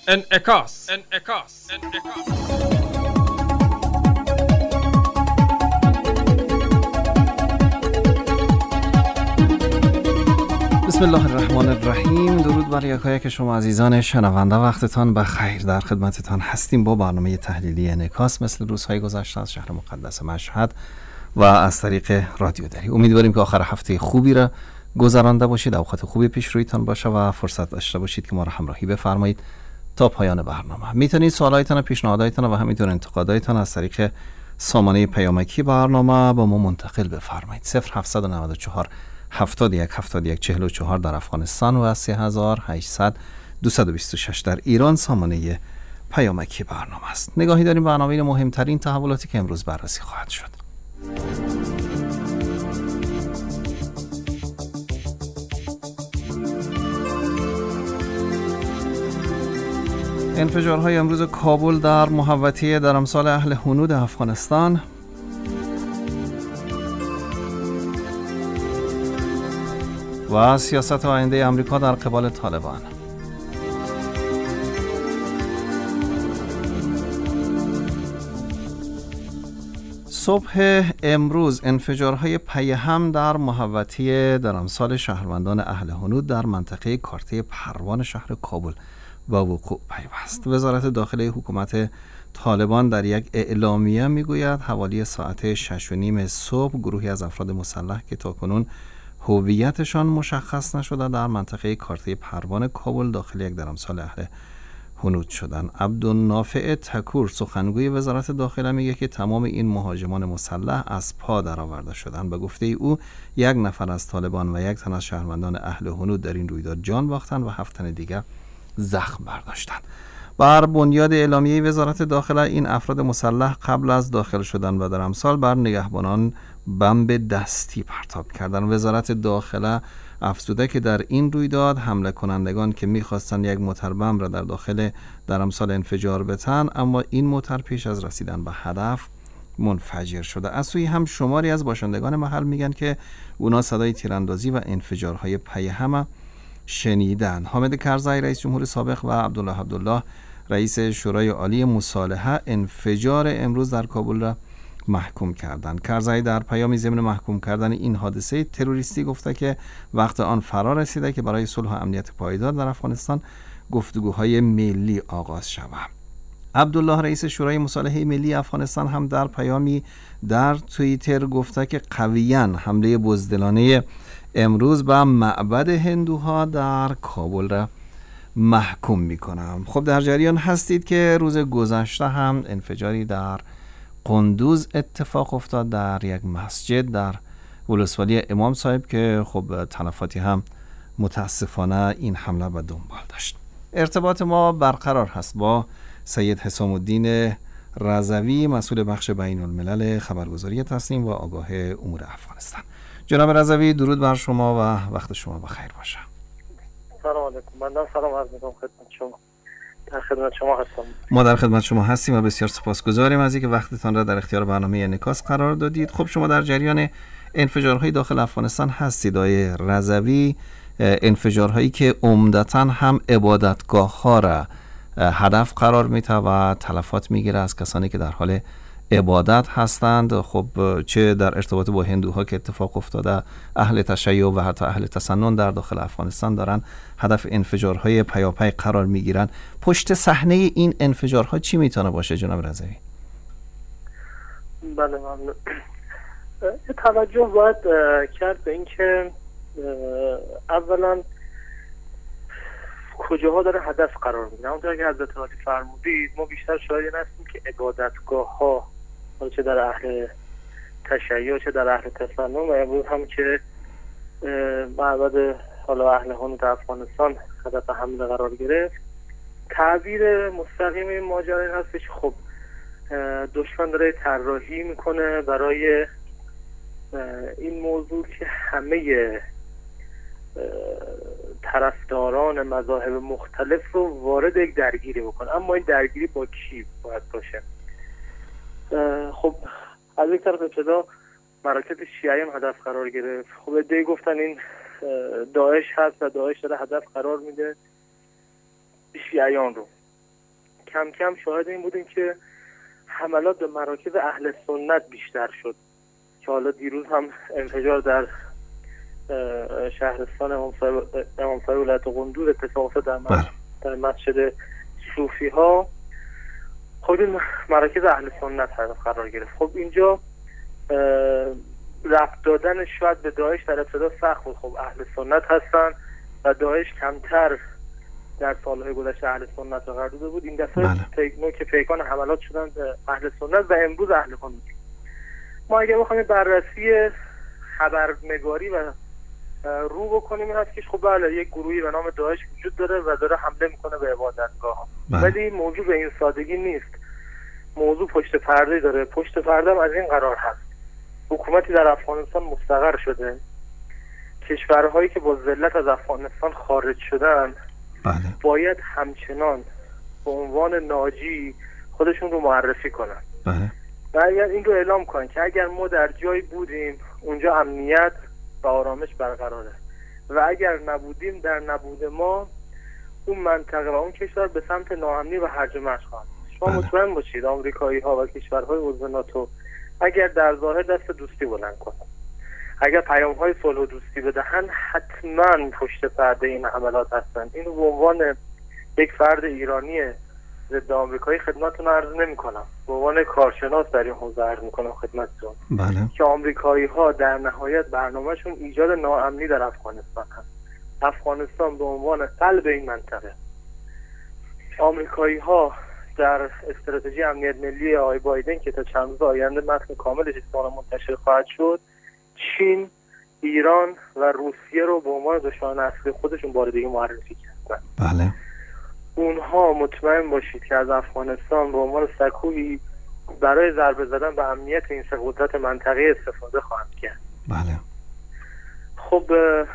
انعکاس. بسم الله الرحمن الرحیم. درود بر یکایک شما عزیزان شنونده، وقتتان بخیر. در خدمتتان هستیم با برنامه تحلیلی انعکاس مثل روزهای گذشته از شهر مقدس مشهد و از طریق رادیو دری. امیدواریم که آخر هفته خوبی را گذرانده باشید، اوقات خوبی پیش رویتان باشه و فرصت داشته باشید که ما را همراهی بفرمایید تا پایان برنامه. میتونید سوالایتان، پیشنهاداتتان و همینطور انتقاداتتان از طریق سامانه پیامکی برنامه با ما منتقل بفرمایید. 0794 71 71 44 در افغانستان و 3800 226 در ایران سامانه پیامکی برنامه است. نگاهی داریم برنامه مهمترین تحولاتی که امروز بررسی خواهد شد. انفجارهای امروز کابل در محوطه درمسال اهل هنود افغانستان، و سیاست آینده امریکا در قبال طالبان. صبح امروز انفجارهای پیهم در محوطه درمسال شهروندان اهل هنود در منطقه کارته پروان شهر کابل به وقوع پیوست. وزارت داخله حکومت طالبان در یک اعلامیه میگوید حوالی ساعت 6:30 صبح گروهی از افراد مسلح که تاکنون هویتشان مشخص نشده در منطقه کارته پروان کابل داخل یک درمسال اهل هنود شدند. عبدالنافع تکور سخنگوی وزارت داخله میگه که تمام این مهاجمان مسلح از پا درآورده شدند. به گفته او 1 نفر از طالبان و 1 تن از شهروندان اهل هنود در این رویداد جان باختند و 7 تن دیگر زخم برداشتند. بر بنیاد اعلامیه وزارت داخله این افراد مسلح قبل از داخل شدن و درمسال بر نگهبانان بمب دستی پرتاب کردند. وزارت داخله افزوده که در این رویداد حمله کنندگان که می‌خواستند یک موتر بمب را در داخل درمسال انفجار بدهند، اما این موتر پیش از رسیدن به هدف منفجر شده. از سوی هم شماری از باشندگان محل میگن که اونا صدای تیراندازی و انفجارهای پیهم شنیدن. حامد کرزی رئیس جمهور سابق و عبدالله رئیس شورای عالی مصالحه انفجار امروز در کابل را محکوم کردند. کرزی در پیامی ضمن محکوم کردن این حادثه تروریستی گفته که وقت آن فرا رسیده که برای صلح و امنیت پایدار در افغانستان گفتگوهای ملی آغاز شود. عبدالله رئیس شورای مصالحه ملی افغانستان هم در پیامی در توییتر گفته که قویاً حمله بزدلانه امروز به معبد هندوها در کابل را محکوم میکنم. خب در جریان هستید که روز گذشته هم انفجاری در قندوز اتفاق افتاد در یک مسجد در ولسوالی امام صاحب که خب تلفاتی هم متاسفانه این حمله به دنبال داشت. ارتباط ما برقرار هست با سید حسام الدین رضوی مسئول بخش بین الملل خبرگزاری تصنیم و آگاه امور افغانستان. جناب رضوی درود بر شما و وقت شما بخیر باشه. سلام علیکم. من سلام عرض می‌کنم خدمت شما. در خدمت شما هستم. ما در خدمت شما هستیم و بسیار سپاسگزاریم از اینکه وقتتان را در اختیار برنامه انعکاس قرار دادید. خب شما در جریان انفجارهای داخل افغانستان هستید آقای رضوی، انفجارهایی که عمدتاً هم عبادتگاه‌ها را هدف قرار میده و تلفات میگیره از کسانی که در حال عبادت هستند. خب چه در ارتباط با هندوها که اتفاق افتاده، اهل تشیع و حتی اهل تسنن در داخل افغانستان دارن هدف انفجارهای پیاپی قرار میگیرن. پشت صحنه این انفجارها چی میتونه باشه جناب رضوی؟ بله ممنون. توجه باید کرد به این که اولا کجاها داره هدف قرار میگیره. همونطور که حضرت عالی فرمودید ما بیشتر شاهد هستیم که عبادتگاه ها چه در اهل تشیع چه در اهل تسنن و امروز هم که معبد حالا اهل هنود افغانستان هدف حمله قرار گرفت، تعبیر مستقیم این ماجرا این هستش خب دشمن داره طراحی میکنه برای این موضوع که همه طرفداران مذاهب مختلف رو وارد یک درگیری بکنه. اما این درگیری با کی باید باشه؟ خب از یک طرف ابتدا مراکز شیعی هم هدف قرار گرفت. خب ادعای گفتن این داعش هست و داعش داره هدف قرار میده شیعیان رو. کم کم شاهد این بودیم که حملات به مراکز اهل سنت بیشتر شد که حالا دیروز هم انفجار در شهرستان امام صاحب ولایت قندوز اتفاق افتاد در مسجد صوفی ها. خب این مراکز اهل سنت هدف قرار گرفت. خب اینجا ربط دادن شاید به داعش در ابتدا سخت بود. خب اهل سنت هستن و داعش کمتر در سالهای گذشته اهل سنت قرار داده بود. این دفعه که پیکان حملات شدن به اهل سنت و امروز اهل سنت. ما اگه بخوایم بررسی خبرنگاری و رو بکنیم این هست که خب بله یک گروهی به نام داعش وجود داره و داره حمله میکنه به عبادتگاه، ولی موضوع به این سادگی نیست. موضوع پشت پرده داره. پشت پرده هم از این قرار هست حکومتی در افغانستان مستقر شده، کشورهایی که با ذلت از افغانستان خارج شدن باید همچنان به عنوان ناجی خودشون رو معرفی کنن و اگر این رو اعلام کنن که اگر ما در جایی بودیم اونجا امنیت و آرامش برقراره و اگر نبودیم در نبود ما اون منطقه و اون کشور به سمت ناامنی و هرج و مرج خواهد. شما مطمئن باشید آمریکایی ها و کشورهای عضو ناتو اگر در ظاهر دست دوستی بلند کنن، اگر پیام های صلح و دوستی بدهن، حتما پشت پرده این حملات هستن. اینو به عنوان یک فرد ایرانی ضد آمریکایی خدمتتون عرض نمی‌کنم، به عنوان کارشناس در این حوزه عرض می‌کنم خدمتتون که آمریکایی ها در نهایت برنامه‌شون ایجاد ناامنی در افغانستان هست. افغانستان به عنوان قلب این منطقه، آمریکایی ها در استراتژی امنیت ملی آقای بایدن که تا چند روز آینده متن کاملش احتمالاً منتشر خواهد شد، چین، ایران و روسیه رو به عنوان دشمن اصلی خودشون باردگی معرفی کردن. بله. اونها مطمئن باشید که از افغانستان به عنوان سکویی برای ضربه زدن به امنیت این سه قدرت منطقه استفاده خواهند کرد. بله. خب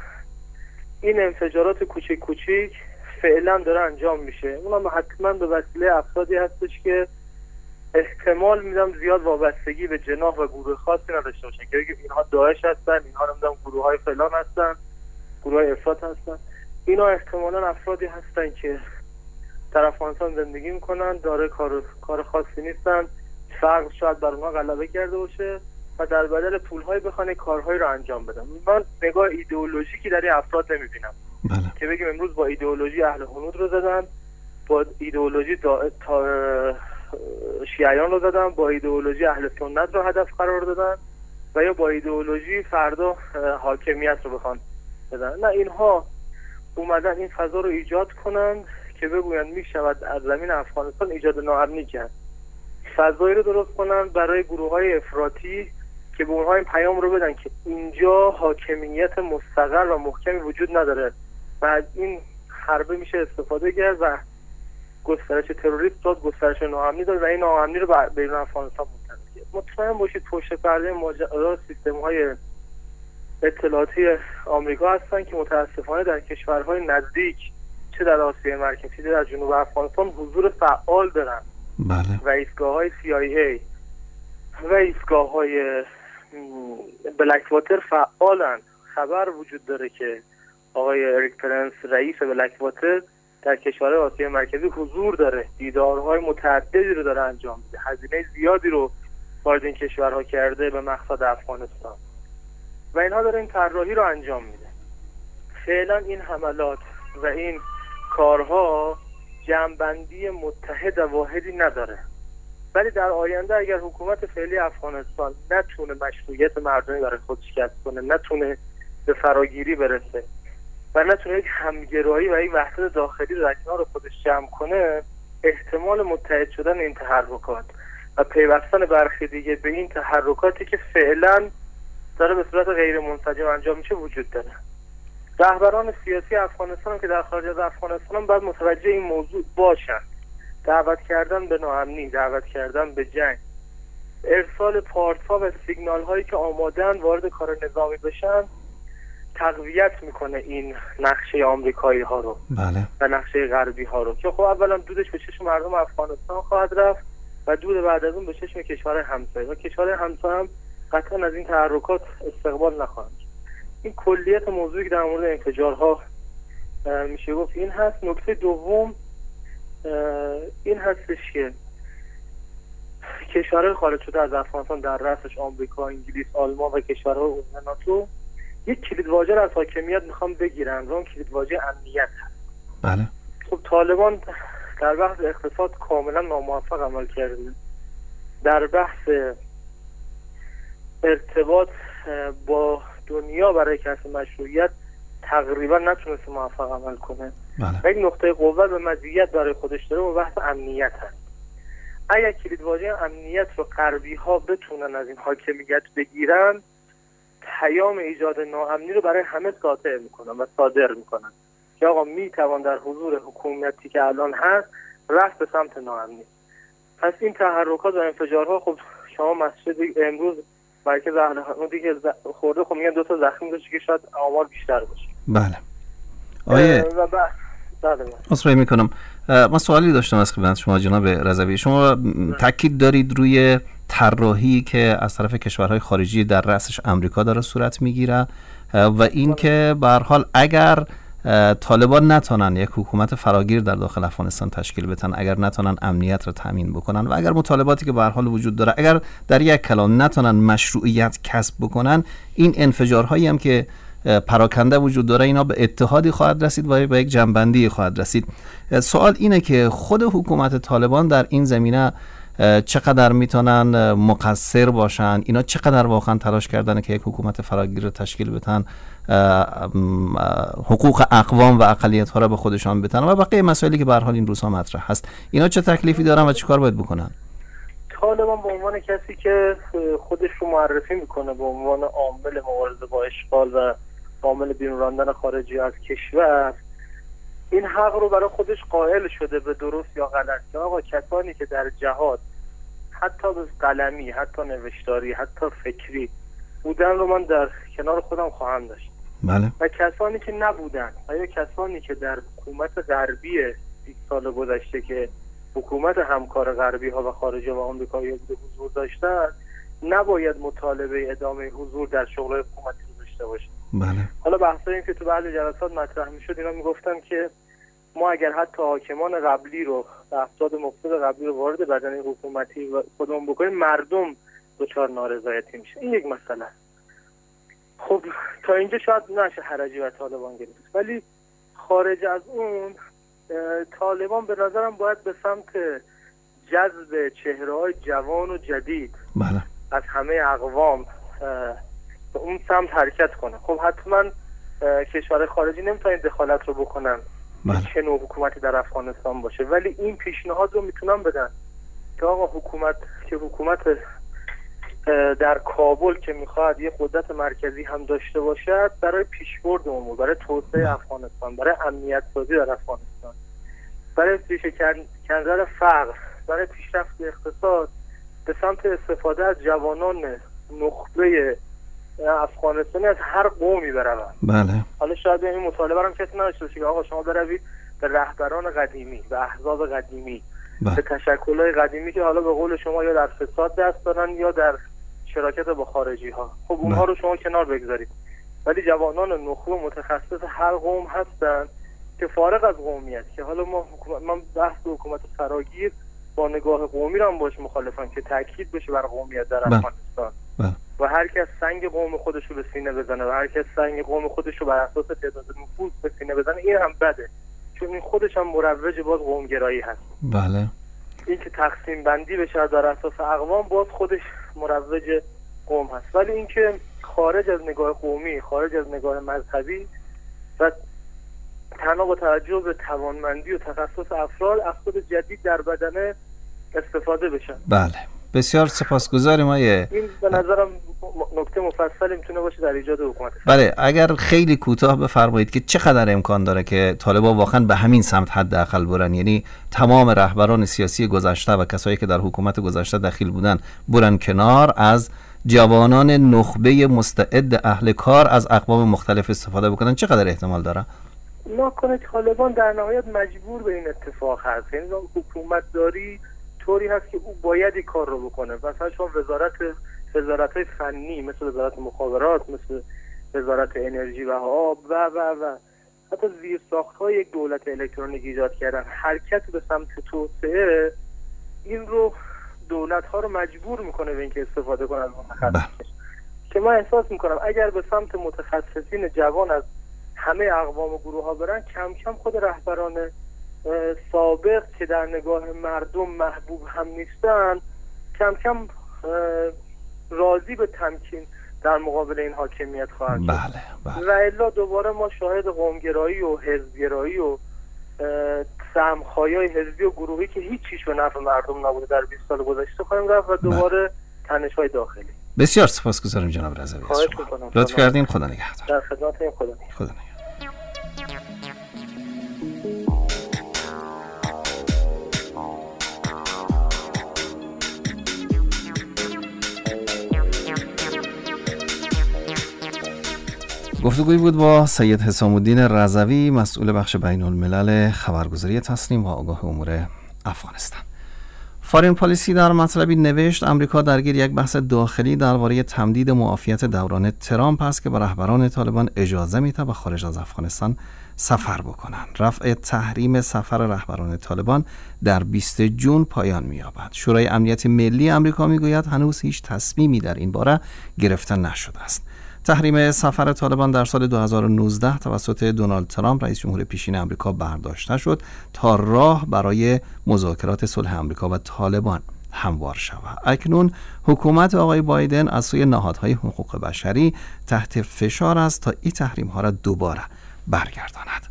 این انفجارات کوچیک کوچیک فعلا داره انجام میشه. اونم حتما به وسیله افرادی هستش که احتمال میدم زیاد وابستگی به جناح و گروه خاصی نداشته باشن که بگیم اینها داعش هستن، اینها نمیدونم گروه های فلان هستن، گروه های افراط هستن. اینا احتمالا افرادی هستن که در افغانستان زندگی میکنن، داره کار خاصی نیستن، فرق شاید بر اونها غلبه کرده باشه و در بدل پولهای بخوان کارهایی رو انجام بدن. من نگاه ایدئولوژیکی در این افراد نمیبینم که بگیم امروز با ایدئولوژی اهل هنود رو زدن، با ایدئولوژی شیعیان رو زدن، با ایدئولوژی اهل سنت رو هدف قرار دادن و یا با ایدئولوژی فردا حاکمیت رو بخوان بدن. نه، اینها اومدن این فضا رو ایجاد کنن که بگوین میشود از زمین افغانستان ایجاد ناامنی کرد، فضایی رو درست کنن برای گروه‌های افراطی که به اونها این پیام رو بدن که اینجا حاکمیت مستقر و محکمی وجود نداره و از این حربه میشه استفاده کرد و گسترش تروریسم داد، گسترش ناامنی داد و این ناامنی رو بیرون افغانستان منتقل کرد. مطمئن باشید پشت پرده ماجرا سیستم‌های اطلاعاتی آمریکا هستن که متاسفانه در کشورهای نزدیک چه در آسیای مرکزی چه در جنوب افغانستان حضور فعال دارن. بله. و ایستگاه‌های CIA و ایستگاه‌های بلک واتر فعالن. خبر وجود داره که آقای اریک پرنس رئیس بلک واتر در کشورهای آسیای مرکزی حضور داره، دیدارهای متعددی رو داره انجام میده، هزینه زیادی رو وارد این کشورها کرده به مقصد افغانستان و اینها داره این طراحی رو انجام میده. فعلا این حملات و این کارها جمع‌بندی متحد و واحدی نداره، ولی در آینده اگر حکومت فعلی افغانستان نتونه مشروعیت مردمی برای خودش کسب کنه، نتونه به فراگیری برسه و نتونه یک همگرایی و یک وحدت داخلی در کنار خودش جمع کنه، احتمال متحد شدن این تحرکات و پیوستن برخی دیگه به این تحرکاتی که فعلا داره به صورت غیر منسجم انجام میشه وجود داره. رهبران سیاسی افغانستان که در خارج از افغانستان باید متوجه این موضوع باشن. دعوت کردن به ناامنی، دعوت کردن به جنگ، ارسال پارت‌ها و سیگنال هایی که آمادن وارد کار نظامی بشن تقویت میکنه این نقشه آمریکایی ها رو. بله. و نقشه غربی ها رو که خب اولا دودش به چشم مردم افغانستان خواهد رفت و دود بعد از اون به چشم کشور همسایه و کشور همسایه هم قطعا از این تحرکات استقبال نخواهند. این کلیت موضوعی که در مورد انفجارها میشه گفت این هست. نکته دوم، این هستش که کشورهای خارج شده از افغانستان در رأسش آمریکا، انگلیس، آلمان و کشورهای عضو ناتو یک کلیدواژه از حاکمیت میخوام بگیرن و اون کلیدواژه امنیت هست. بله. خب طالبان در بحث اقتصاد کاملا ناموفق عمل کرده، در بحث ارتباط با دنیا برای کسب مشروعیت تقریبا نتونست موفق عمل کنه. بله. یک نقطه قوت و مزیت برای خودش داره و بحث امنیت هست. اگر کلیدواژه امنیت رو غربی ها بتونن از این حاکمیت بگیرن، پیام ایجاد ناامنی رو برای همه ساطع میکنن و صادر میکنن که آقا میتوان در حضور حکومتی که الان هست رفت به سمت ناامنی. پس این تحرکات و انفجارها، خب شما مسجد امروز مرکز اهل هنودی که خورده، خب میگن 2 تا زخمی داشته که شاید آمار بیشتر باشه. بله. آیه و بعد اصراری میکنم، من سوالی داشتم از خدمت شما جناب رضوی. شما تاکید دارید روی طراحی که از طرف کشورهای خارجی در رأسش امریکا داره صورت میگیره و این که به هر حال اگر طالبان نتونن یک حکومت فراگیر در داخل افغانستان تشکیل بدن، اگر نتونن امنیت رو تامین بکنن و اگر مطالباتی که به هر حال وجود داره اگر در یک کلام نتونن مشروعیت کسب بکنن، این انفجارهایی هم که پراکنده وجود داره اینا به اتحادی خواهد رسید و به یک جنبندی خواهد رسید. سوال اینه که خود حکومت طالبان در این زمینه چقدر میتونن مقصر باشن؟ اینا چقدر واقعا تلاش کردن که یک حکومت فراگیر رو تشکیل بدن، حقوق اقوام و اقلیت ها را به خودشان بدن و بقیه مسائلی که به هر حال این روزها مطرح هست، اینا چه تکلیفی دارن و چیکار باید بکنن؟ طالبان به عنوان کسی که خودش رو معرفی میکنه به عنوان عامل مبارزه با اشغال و عامل بیرون راندن خارجی از کشور، این حق رو برای خودش قائل شده، به درست یا غلط، که آقا کسانی که در جهاد حتی به قلمی، حتی نوشتاری، حتی فکری بودن رو من در کنار خودم خواهم داشت. بله. و کسانی که نبودن و یا کسانی که در حکومت غربی 20 سال گذشته که حکومت همکار غربی ها و خارجی و آمریکایی بوده حضور داشتن، نباید مطالبه ادامه حضور در شغل حکومتی رو داشته باشن. بله. حالا بحثایی این که تو بعضی جلسات مطرح میشد، اینا میگفتن که ما اگر حتی حاکمان قبلی رو، افراد مفسد قبلی رو وارد بدن حکومتی و خودمون بکنیم، مردم دچار نارضایتی میشه. این یک مسئله. خب تا اینجا شاید نشه حرجی و طالبان گرفت، ولی خارج از اون طالبان به نظرم باید به سمت جذب چهره‌های جوان و جدید بله. از همه اقوام به اون سمت حرکت کنه. خب حتما کشور خارجی نمیتونن دخالت رو بکنن بله. چه نوع حکومتی در افغانستان باشه، ولی این پیشنهاد رو میتونن بدن که آقا حکومت در کابل که میخواد یه قدرت مرکزی هم داشته باشد، برای پیشبرد امور، برای توسعه افغانستان، برای امنیت سازی در افغانستان، برای ریشه کندن فقر، برای پیشرفت اقتصاد، به سمت استفاده از جوانان نخبه افغانستانی از هر قومی بروند. بله. حالا شاید این مطالبه هم کسی نداشته باشه که آقا شما بروید به رهبران قدیمی، به احزاب قدیمی، به تشکل‌های قدیمی که حالا به قول شما یا در فساد دست دارن یا در شراکت با خارجی ها، خب اونها رو شما کنار بگذارید، ولی جوانان نخبه متخصص هر قوم هستن که فارغ از قومیت، که حالا من بحث حکومت فراگیر با نگاه قومی رو هم باش مخالفم که تاکید بشه بر قومیت در افغانستان و هر کس سنگ قوم خودش رو به سینه بزنه و هر کس سنگ قوم خودش رو بر اساس تعداد نفوذ به سینه بزنه، این هم بده، چون این خودش هم مروج باز قومگرایی هست. بله. این که تقسیم بندی بشه در اساس اقوام، باز خودش مروج قوم هست. ولی اینکه خارج از نگاه قومی، خارج از نگاه مذهبی و تنها با توجه به توانمندی و تخصص افراد جدید در بدنه استفاده بشن. بله. بسیار سپاسگزاریم. این به نظرم نکته مفصلی میتونه باشه در ایجاد حکومت. بله، اگر خیلی کوتاه بفرمایید که چقدر امکان داره که طالبان واقعا به همین سمت حداقل برن، یعنی تمام رهبران سیاسی گذشته و کسایی که در حکومت گذشته دخیل بودن برن کنار، از جوانان نخبه مستعد اهل کار از اقوام مختلف استفاده بکنن، چقدر احتمال داره؟ ناکنه طالبان در نهایت مجبور به این اتفاق هست. یعنی حکومت داری طوری هست که او باید این کار رو بکنه. مثلا شما وزارت‌های فنی مثل وزارت مخابرات، مثل وزارت انرژی و آب و حتی زیرساخت‌های یک دولت الکترونیکی ایجاد کردن، حرکت به سمت توسعه، این رو دولت‌ها رو مجبور میکنه به اینکه استفاده کنن از متخصصین. که من احساس میکنم اگر به سمت متخصصین جوان از همه اقوام و گروه ها برن، کم کم خود رهبران سابق که در نگاه مردم محبوب هم نیستن، کم کم راضی به تمکین در مقابل این حاکمیت خواهند شد. بله. و الا دوباره ما شاهد قومگرایی و حزبگرایی و سهمخواهی حزبی و گروهی که هیچیش به نفع مردم نبوده در 20 سال گذشته خواهیم رفت و دوباره تنش‌های داخلی. بسیار سپاسگزارم جناب رضوی از شما. لطف کردین. خدا نگهدار. در خدمتتون. خدا نگهدار. گفتگویی بود با سید حسام الدین رضوی، مسئول بخش بین الملل خبرگزاری تسنیم و آگاه امور افغانستان. فارین پالیسی در مطلبی نوشت آمریکا درگیر یک بحث داخلی درباره تمدید معافیت دوران ترامپ است که به رهبران طالبان اجازه میده به خارج از افغانستان سفر بکنند. رفع تحریم سفر رهبران طالبان در 20 جون پایان می‌یابد. شورای امنیت ملی آمریکا میگوید هنوز هیچ تصمیمی در این باره گرفته نشده است. تحریم سفر طالبان در سال 2019 توسط دونالد ترامپ رئیس جمهور پیشین آمریکا برداشته شد تا راه برای مذاکرات صلح آمریکا و طالبان هموار شود. اکنون حکومت آقای بایدن از سوی نهادهای حقوق بشری تحت فشار است تا این تحریم ها را دوباره برگرداند.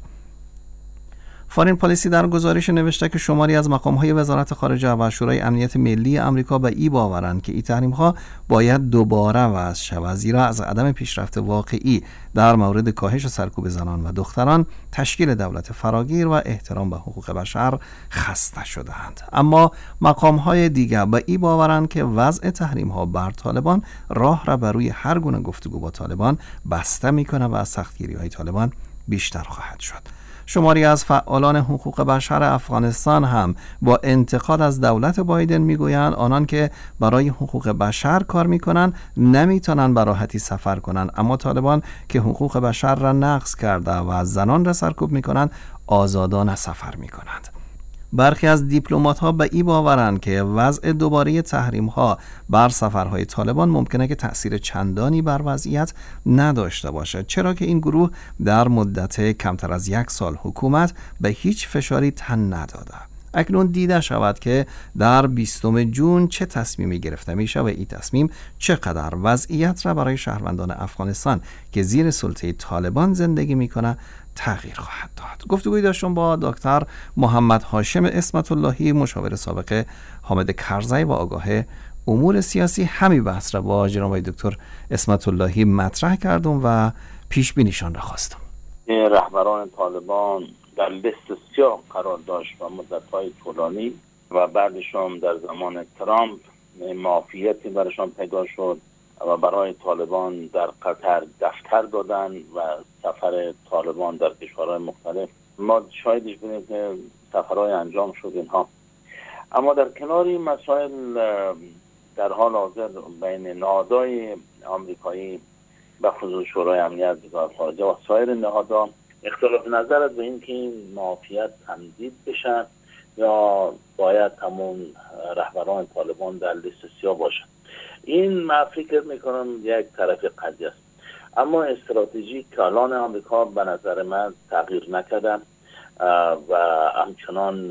فارین پالیسی در گزارش نوشته که شماری از مقام‌های وزارت خارجه و شورای امنیت ملی آمریکا به این باورند که این تحریم‌ها باید دوباره وضع شود، زیرا از عدم پیشرفت واقعی در مورد کاهش سرکوب زنان و دختران، تشکیل دولت فراگیر و احترام به حقوق بشر خسته شده‌اند. اما مقام‌های دیگر به این باورند که وضع تحریم‌ها بر طالبان راه را بر روی هر گونه گفتگو با طالبان بسته می‌کند و از سختگیری‌های طالبان بیشتر خواهد شد. شماری از فعالان حقوق بشر افغانستان هم با انتقاد از دولت بایدن میگویند آنان که برای حقوق بشر کار میکنند نمیتونن به راحتی سفر کنند، اما طالبان که حقوق بشر را نقض کرده و از زنان را سرکوب میکنند آزادانه سفر میکنند. برخی از دیپلمات‌ها به این باورند که وضع دوباره تحریم‌ها بر سفرهای طالبان ممکنه که تأثیر چندانی بر وضعیت نداشته باشد، چرا که این گروه در مدت کمتر از 1 سال حکومت به هیچ فشاری تن نداده. اکنون دیده شود که در 20 جون چه تصمیمی گرفته میشه و این تصمیم چقدر وضعیت را برای شهروندان افغانستان که زیر سلطه طالبان زندگی میکنه تغییر خواهد داد. گفتگویی داشتم با دکتر محمد هاشم اسمت اللهی، مشاور سابق حامد کرزی و آگاه امور سیاسی. همین بحث را با جناب دکتر اسمت اللهی مطرح کردم و پیش بینیشان را خواستم. رهبران طالبان در لیست سیاه قرار داشت و مدت‌های طولانی و بعدشون در زمان ترامپ معافیتی برشان پیدا شد و برای طالبان در قطر دفتر دادن و سفر طالبان در کشورهای مختلف ما شاهدش بودیم که سفرهای انجام شد اینها. اما در کنار این مسائل در حال حاضر بین نهادهای آمریکایی به خصوص شورای امنیت وزارت خارجه و سایر نهادها اختلاف نظر است به این که این معافیت تمدید بشن یا باید همون رهبران طالبان در لیست سیاه باشن. این من فکر میکنم یک طرف قضیه است، اما استراتژی کلان آمریکا به نظر من تغییر نکرده و همچنان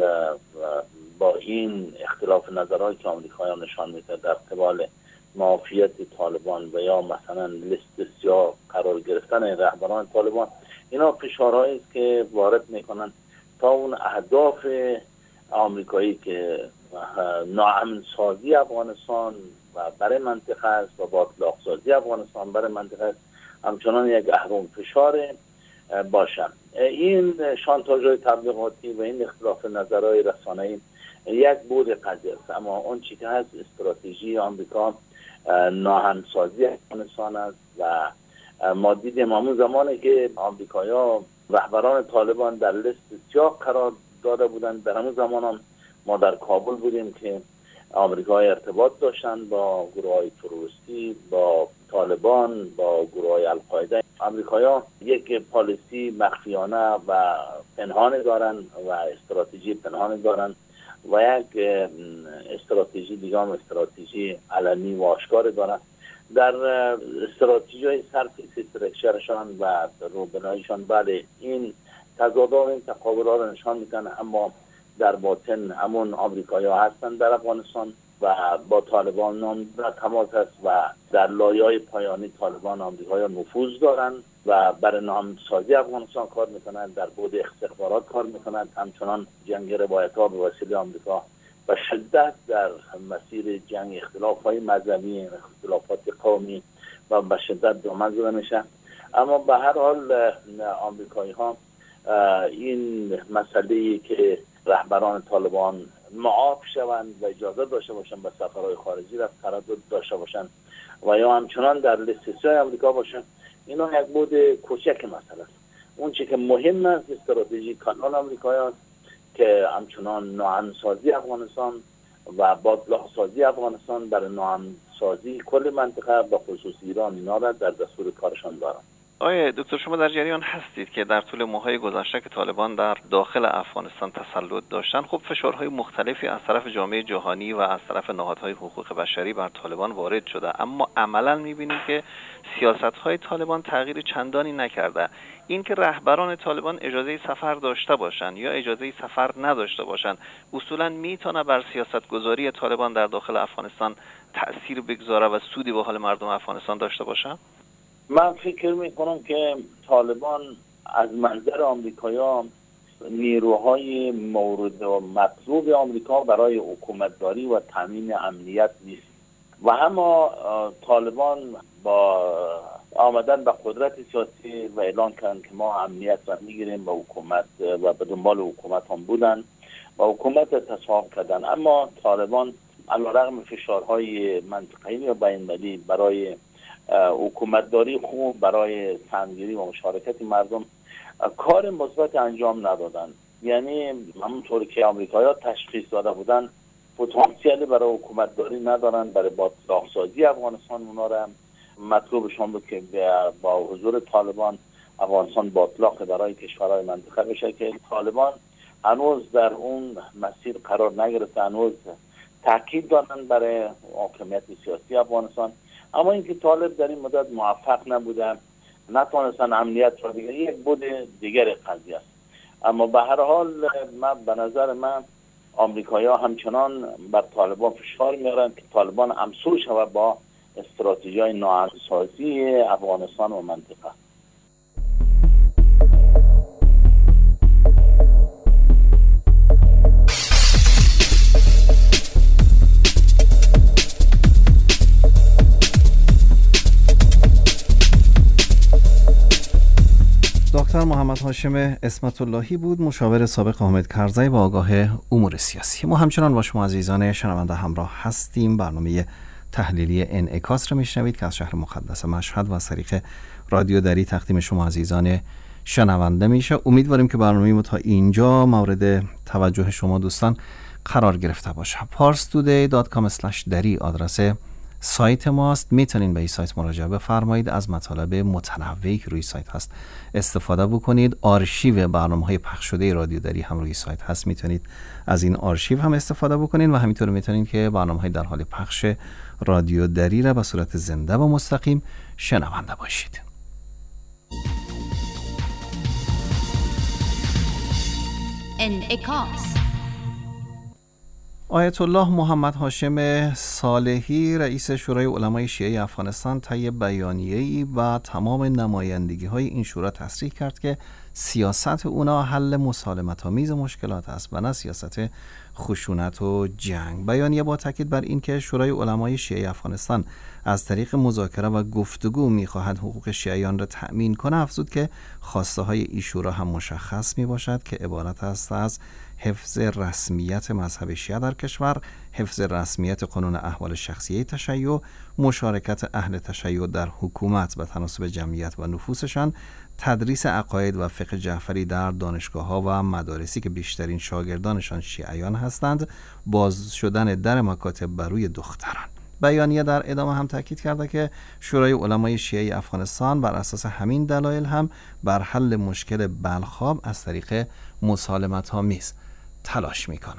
با این اختلاف نظرهایی که آمریکایان نشان میده در قبال معافیت طالبان و یا مثلا لیست سیاه قرار گرفتن رهبران طالبان، اینا فشارهایی است که وارد میکنن تا اون اهداف آمریکایی که ناامن‌سازی افغانستان و برای منطقه است و با اطلاق سازی افغانستان برای منطقه است همچنان یک اهرم فشار باشن. این شانتاژهای تبلیغاتی و این اختلاف نظرهای رسانه‌ای یک بود قضیه است، اما اون چی که هست استراتژی آمریکا ناهمسازی افغانستان است و ما دیدیم همون زمانی که آمریکایی‌ها رهبران طالبان در لیست سیاه قرار داده بودند، در همون زمان هم ما در کابل بودیم که آمریکا ارتباط داشتن با گروه‌های تروریستی، با طالبان، با گروه‌های القاعده. آمریکایی‌ها یک پالیسی مخفیانه و پنهانی دارن و استراتژی پنهانی دارن و یک استراتژی دیگه هم استراتژی علنی و آشکار دارن. در استراتژی‌های سرفیس استرکچرشان و روبنایشان بله این تضادها و این تقابل‌ها رو نشان میدن، اما در باطن همون آمریکایی‌ها هستن در افغانستان و با طالبان نام در تماس هست و در لایه‌های پایانی طالبان آمریکایی‌ها نفوذ دارن و برای نامسازی افغانستان کار میکنن، در بعد استخبارات کار میکنن، همچنان جنگ روایت‌ها به وسیله آمریکا و شدت در مسیر جنگ اختلاف‌های مذهبی، اختلافات قومی و به شدت دامن زده میشه. اما به هر حال آمریکایی‌ها این مسئله‌ای که رهبران طالبان معاف شوند و اجازه داشته باشند به سفرهای خارجی رفت تردد داشته باشند و یا همچنان در لیست سه آمریکا باشند، اینا یک بود کوچک مسئله است. اون چی که مهم است استراتژی کانال آمریکایی است که همچنان ناامن‌سازی افغانستان و باطلاق‌سازی افغانستان برای ناامن‌سازی کل منطقه به خصوص ایران اینا را در دستور کارشان دارند. آقای دکتر شما در جریان هستید که در طول ماه‌های گذشته که طالبان در داخل افغانستان تسلط داشتن، خب فشارهای مختلفی از طرف جامعه جهانی و از طرف نهادهای حقوق بشری بر طالبان وارد شده، اما عملاً می‌بینیم که سیاست‌های طالبان تغییر چندانی نکرده. این که رهبران طالبان اجازه سفر داشته باشند یا اجازه سفر نداشته باشند، اصولاً میتونه بر سیاست‌گذاری طالبان در داخل افغانستان تأثیر بگذاره و سودی به حال مردم افغانستان داشته باشه؟ من فکر میکنم که طالبان از منظر آمریکایی‌ها نیروهای مورد و مطلوب آمریکا برای حکومتداری و تامین امنیت نیست و اما طالبان با آمدن به قدرت سیاسی و اعلان کردن که ما امنیت را میگیریم و حکومت و به دنبال حکومت هم بودن و حکومت تصاحب کردن. اما طالبان علیرغم فشارهای منطقه‌ای و بین‌المللی برای حکومتداری خوب، برای سهمگیری و مشارکت مردم کار مثبت انجام ندادن. یعنی همونطوری که آمریکایی‌ها تشخیص داده بودن پتانسیلی برای حکومتداری ندارن، برای باطلاق‌سازی افغانستان اونا را مطلوبشون بود که با حضور طالبان افغانستان باطلاق برای کشورهای منطقه بشه که طالبان هنوز در اون مسیر قرار نگرفته، هنوز تاکید دارن برای حاکمیت سیاسی افغانستان. اما اینکه طالب در این مدت موفق نبوده، نتونستن امنیت را دیگه، یک بود دیگر قضیه است. اما به هر حال به نظر من آمریکایی‌ها همچنان بر طالبان فشار میارن که طالبان همسو شود با استراتژی‌های ناامن‌سازی افغانستان و منطقه. دکتر محمد هاشم اسمت اللهی بود، مشاور سابق حامد کرزی و آگاه امور سیاسی. ما همچنان با شما عزیزان شنونده همراه هستیم. برنامه تحلیلی انعکاس را میشنوید که از شهر مقدس مشهد و از طریق رادیو دری تقدیم شما عزیزان شنونده میشه. امیدواریم که برنامه ما تا اینجا مورد توجه شما دوستان قرار گرفته باشه. parstoday.com/dari آدرس سایت ماست. میتونین به این سایت مراجعه بفرمایید، از مطالب متنوعی که روی سایت هست استفاده بکنید. آرشیو برنامه‌های پخش شده رادیو دری هم روی سایت هست، میتونید از این آرشیو هم استفاده بکنید و همینطور میتونید که برنامه‌های در حال پخش رادیو دری را به صورت زنده و مستقیم شنونده باشید. انعکاس. آیت الله محمد هاشم صالحی رئیس شورای علمای شیعه افغانستان طی بیانیه‌ای و تمام نمایندگی‌های این شورا تصریح کرد که سیاست اونا حل مسالمت‌آمیز مشکلات است و نه سیاست خشونت و جنگ. بیانیه با تاکید بر این که شورای علمای شیعه افغانستان از طریق مذاکره و گفتگو می‌خواهد حقوق شیعیان را تأمین کنه، افزود که خواسته‌های این شورا هم مشخص می‌باشد که عبارت است از حفظ رسمیت مذهب شیعه در کشور، حفظ رسمیت قانون احوال شخصیه تشیع، مشارکت اهل تشیع در حکومت به تناسب جمعیت و نفوسشان، تدریس عقاید و فقه جعفری در دانشگاه‌ها و مدارسی که بیشترین شاگردانشان شیعیان هستند، باز شدن در مکاتب بر روی دختران. بیانیه در ادامه هم تاکید کرده که شورای علمای شیعه افغانستان بر اساس همین دلایل هم بر حل مشکل بلخاب از طریق مسالمت‌آمیز تلاش می‌کنه.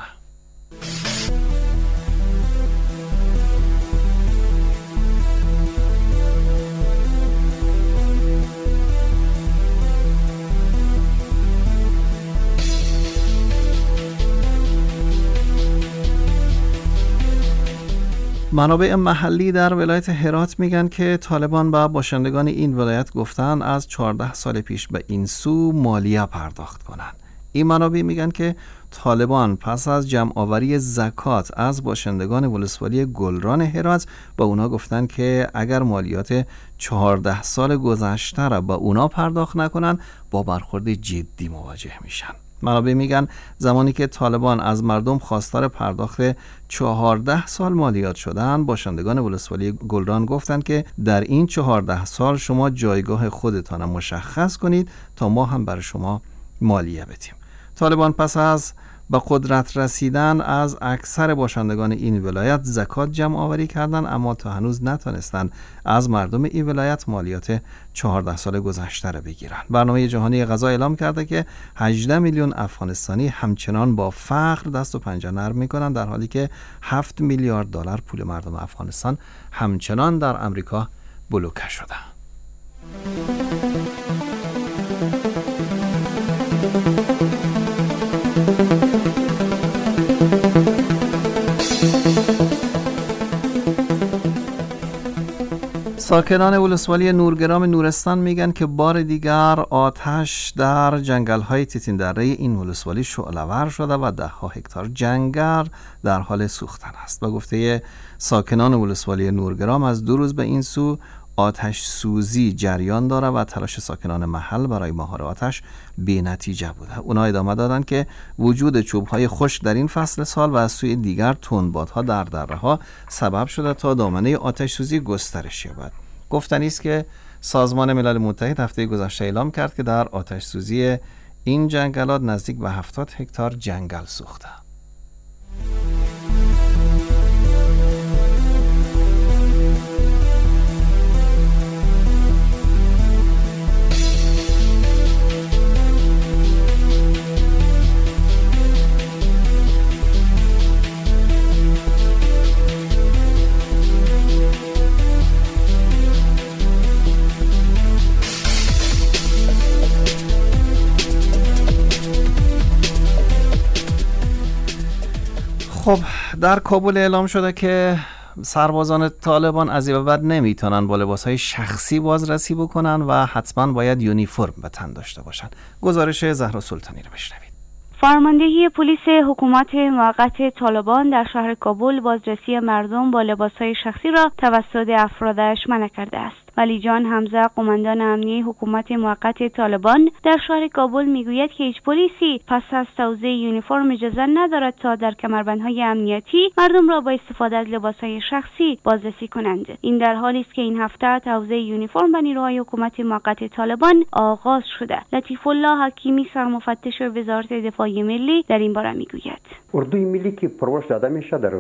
منابع محلی در ولایت هرات میگن که طالبان به باشندگان این ولایت گفتن از 14 سال پیش به این سو مالیه پرداخت کنند. این منابع میگن که طالبان پس از جمع آوری زکات از باشندگان ولسوالی گلران هرات به اونا گفتن که اگر مالیات 14 سال گذشته را به اونا پرداخت نکنن با برخورد جدی مواجه میشن. منابع میگن زمانی که طالبان از مردم خواستار پرداخت 14 سال مالیات شدن، باشندگان ولسوالی گلران گفتند که در این 14 سال شما جایگاه خودتان مشخص کنید تا ما هم برای شما مالیه بدیم. طالبان پس از به قدرت رسیدن از اکثر باشندگان این ولایت زکات جمع آوری کردن، اما تا هنوز نتونستن از مردم این ولایت مالیات 14 سال گذشته را بگیرن. برنامه جهانی غذا اعلام کرده که 18 میلیون افغانستانی همچنان با فقر دست و پنجه نرم میکنن، در حالی که 7 میلیارد دلار پول مردم افغانستان همچنان در امریکا بلوکه شده. ساکنان ولسوالی نورگرام نورستان میگن که بار دیگر آتش در جنگل‌های تیتین دره این ولسوالی شعله‌ور شده و 10 هکتار جنگل در حال سوختن است. با گفته ساکنان ولسوالی نورگرام از 2 روز به این سو آتش سوزی جریان داره و تلاش ساکنان محل برای مهار آتش بی نتیجه بوده. اونا ادامه دادن که وجود چوب‌های خشک در این فصل سال و از سوی دیگر تندبادها در دره‌ها سبب شده تا دامنه آتش سوزی گسترش یابد. گفتنی است که سازمان ملل متحد هفته گذشته اعلام کرد که در آتش سوزی این جنگلات نزدیک به 70 هکتار جنگل سوخته. خب در کابل اعلام شده که سربازان طالبان از این به بعد نمیتونن با لباسهای شخصی بازرسی بکنن و حتما باید یونیفرم به تن داشته باشن. گزارش زهرا سلطانی رو بشنوید. فرماندهی پلیس حکومت موقت طالبان در شهر کابل بازرسی مردم با لباسهای شخصی را توسط افرادش منع کرده است. ولی جان حمزه، قماندان امنیه حکومت موقت طالبان در شهر کابل میگوید که هیچ پلیسی پس از توزیع یونیفرم اجازه ندارد تا در کمربندهای امنیتی مردم را با استفاده از لباسهای شخصی بازرسی کنند. این در حالی است که این هفته توزیع یونیفرم به نیروهای حکومت موقت طالبان آغاز شده. لطیف الله حکیمی، سرمفتش وزارت دفاع ملی، در این باره میگوید اردوی ملی که پرواز داده میشه در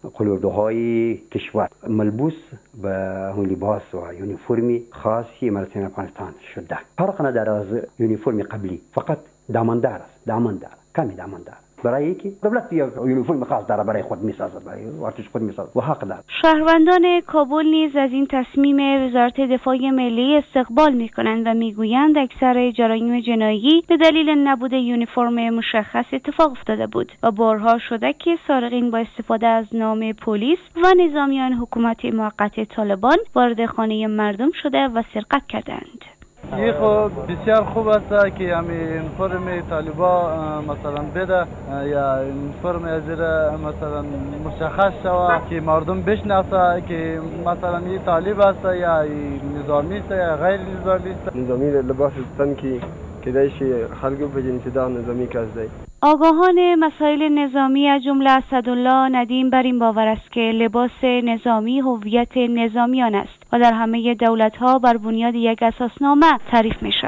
قلدرهای کشور ملبوس و لباس و یونیفرمی خاصی ملت افغانستان شده. فرق نداره از یونیفرم قبلی، فقط دامندار است، کمی دامندار، برای اینکه دولت یونیفرم خاص داره برای خود میسازد، برای ارتش خود میسازد و حق داره. شهروندان کابل نیز از این تصمیم وزارت دفاع ملی استقبال میکنند و میگویند اکثر جرایم جنایی به دلیل نبود یونیفرم مشخص اتفاق افتاده بود و بارها شده که سارقین با استفاده از نام پلیس و نظامیان حکومت موقت طالبان وارد خانه مردم شده و سرقت کردند. این خب بسیار خوب است که همین فرم طالبا مثلا بده یا این فرم از مثلا مشخص شود که مردم بشناسه که مثلا این طالب است یا نظامی است یا غیر نظامی است. نظامی لباس تن که دایش خلق به جنسیدان نظامی کازده. آگاهان مسائل نظامی از جمله اسدالله ندیم بر این باور است که لباس نظامی هویت نظامیان است و در همه دولت‌ها بر بنیاد یک اساسنامه تعریف می شود.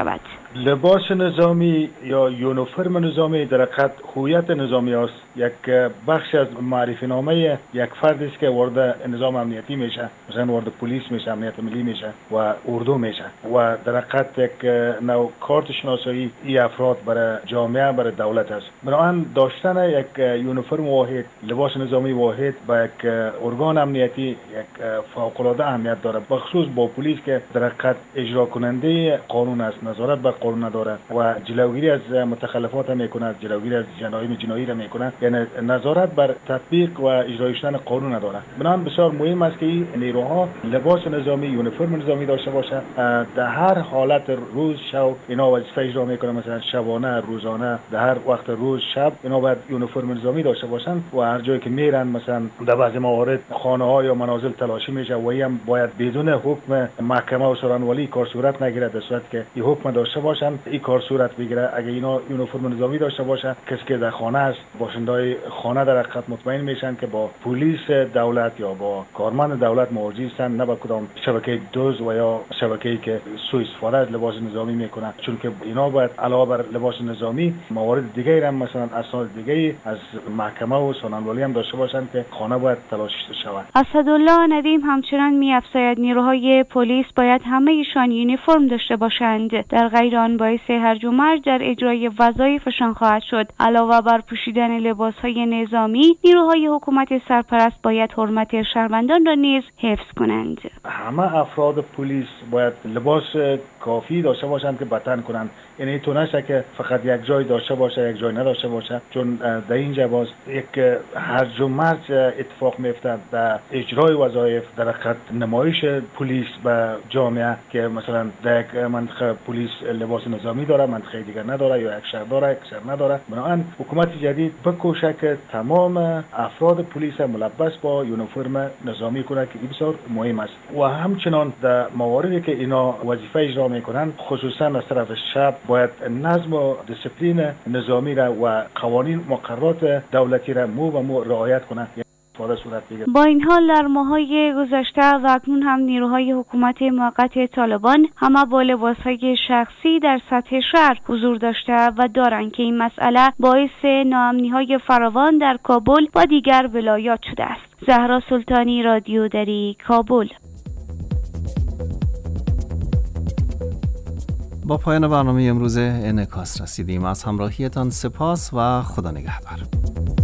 لباس نظامی یا یونیفرم نظامی در حقیقت هویت نظامی است. یک بخش از معرفی نامه یک فرد است که وارد نظام امنیتی میشه، مثلا وارد پلیس میشه، امنیت ملی میشه و اردو میشه و در حقیقت یک نوع کارت شناسایی این افراد برای جامعه، برای دولت است. بنابراین داشتن یک یونیفرم واحد، لباس نظامی واحد با یک ارگان امنیتی یک فوق العاده اهمیت داره، بخصوص با پلیس که در حقیقت اجرا کننده قانون است، نظارت بر قانون نداره و جلوگیری از متخلفات میکنه، جلوگیری از جرایم جنایی را میکنه، یعنی نظارت بر تطبیق و اجرای شدن قانون نداره. بنابراین بسیار مهم است که نیروها لباس نظامی، یونیفرم نظامی داشته باشه. در هر حالت روز شب اینا وظیفه اجرا میکنه، مثلا شبانه، روزانه، در هر وقت روز شب اینا باید یونیفرم نظامی داشته باشن و هر جایی که میرن، مثلا در بعضی موارد خانه ها یا منازل تلاشی میشه و هم باید بدون حکم محکمه و سرانوالی کار صورت نگیره. در صورت که این حکم داشته باشن این کار صورت بگیره. اگه اینا یونیفرم نظامی داشته باشه، کسی که در خانه است، باشنده‌های خانه در حقیقت مطمئن میشن که با پلیس دولت یا با کارمند دولت مواجه هستن، نه با کدام شبکه دزد و یا شبکه‌ای که سوء استفاده از لباس نظامی میکنه. چون که اینا باید علاوه بر لباس نظامی موارد دیگه هم مثلا اسناد دیگه از محکمه و سرانوالی هم داشته باشن که خانه باید تلاشی شود. اسدالله ندیم همچنان می‌افزاید نیروهای پلیس باید همه ایشان یونیفرم داشته باشند، در غیر آن باعث هرج و مرج در اجرای وظایفشان خواهد شد. علاوه بر پوشیدن لباسهای نظامی، نیروهای حکومت سرپرست باید حرمت شهروندان را نیز حفظ کنند. همه افراد پلیس باید لباس کافی داشته باشند که بتن کنند. یعنی تو نشه که فقط یک جای داشته باشه، یک جای نداشته باشه، چون در اینجا باز یک هرج و مرج اتفاق میفته در اجرای وظایف، در حقیقت نمایش پلیس به جامعه که مثلا در یک منطقه پلیس لباس نظامی داره، منطقه دیگر نداره، یا یک شهر داره، یک شهر نداره. بنابراین حکومت جدید بکوشه که تمام افراد پلیس ملبس با یونیفرم نظامی کنه که این بسیار مهم است. و همچنان در مواردی که اینا وظیفه اجرا میکنن، خصوصا از طرف شب، باید نظم و دیسپلین نظامی را و قوانین مقررات دولتی را مو رعایت کنه. با این حال در ماه‌های گذشته و اکنون هم نیروهای حکومت موقت طالبان همه با لباسهای شخصی در سطح شهر حضور داشته و دارند که این مسئله باعث ناامنی‌های فراوان در کابل و دیگر ولایات شده است. زهرا سلطانی، رادیو دری، کابل. با پایان برنامه امروز انعکاس رسیدیم. از همراهیتان سپاس و خدا نگهدار.